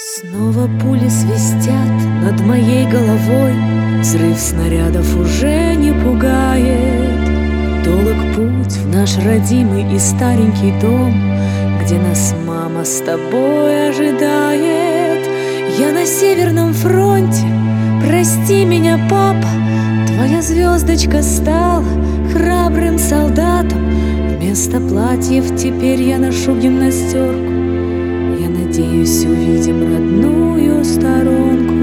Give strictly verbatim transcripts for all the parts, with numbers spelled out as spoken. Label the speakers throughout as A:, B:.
A: Снова пули свистят над моей головой, взрыв снарядов уже не пугает. Долг путь в наш родимый и старенький дом, где нас мама с тобой ожидает. Я на Северном фронте, прости меня, папа, твоя звездочка стала храбрым солдатом. Вместо платьев теперь я ношу гимнастерку. Я надеюсь, увидим родную сторонку.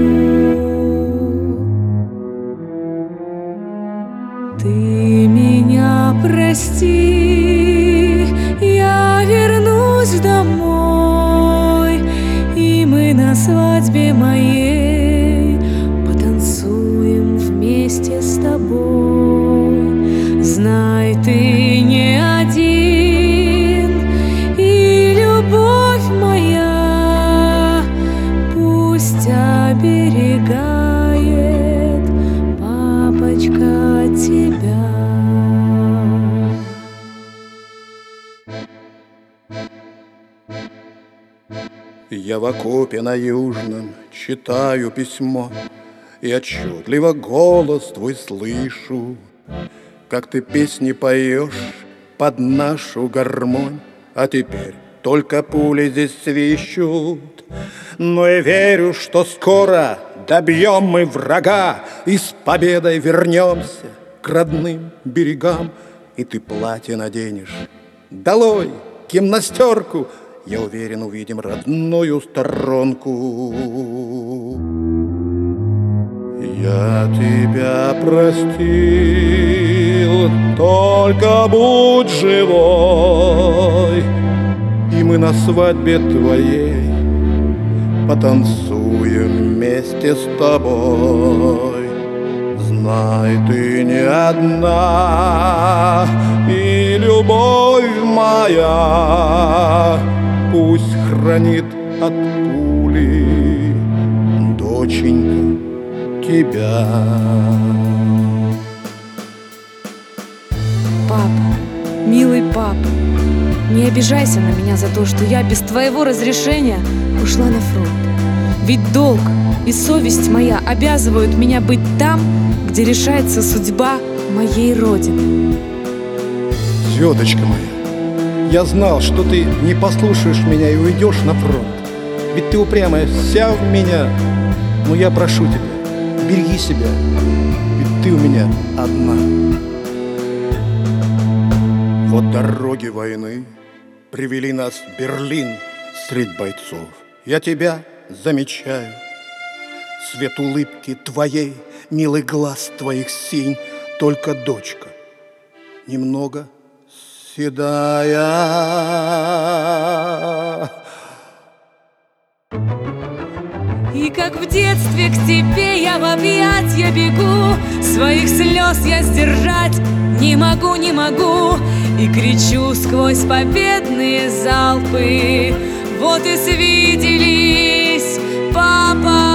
A: Ты меня прости, я вернусь домой, и мы на свадьбе моей потанцуем вместе с тобой. Знай, ты не один, и любовь моя пусть оберегает папочка тебя.
B: Я в окопе на Южном читаю письмо, и отчетливо голос твой слышу, как ты песни поешь под нашу гармонь. А теперь только пули здесь свищут, но я верю, что скоро добьем мы врага и с победой вернемся к родным берегам. И ты платье наденешь, долой гимнастерку, я уверен, увидим родную сторонку. Я тебя простил, только будь живой, и мы на свадьбе твоей потанцуем вместе с тобой. Знай, ты не одна, и любовь моя пусть хранит от пули, доченька, тебя.
A: Папа, милый папа, не обижайся на меня за то, что я без твоего разрешения ушла на фронт. Ведь долг и совесть моя обязывают меня быть там, где решается судьба моей родины.
B: Звездочка моя, я знал, что ты не послушаешь меня и уйдешь на фронт. Ведь ты упрямая вся в меня. Но я прошу тебя, береги себя, ведь ты у меня одна. Вот дороги войны привели нас в Берлин средь бойцов. Я тебя замечаю, свет улыбки твоей, милый глаз твоих синь. Только дочка немного седая.
A: И как в детстве к тебе я в объятья бегу, своих слез я сдержать не могу, не могу, и кричу сквозь победные залпы: вот и свиделись, папа.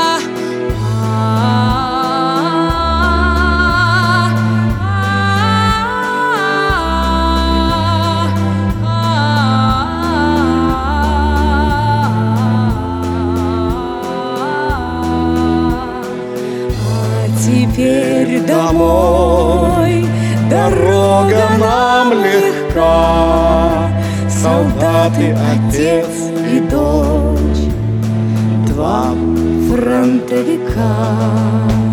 A: Теперь домой дорога нам легка, солдаты, отец и дочь, два фронтовика.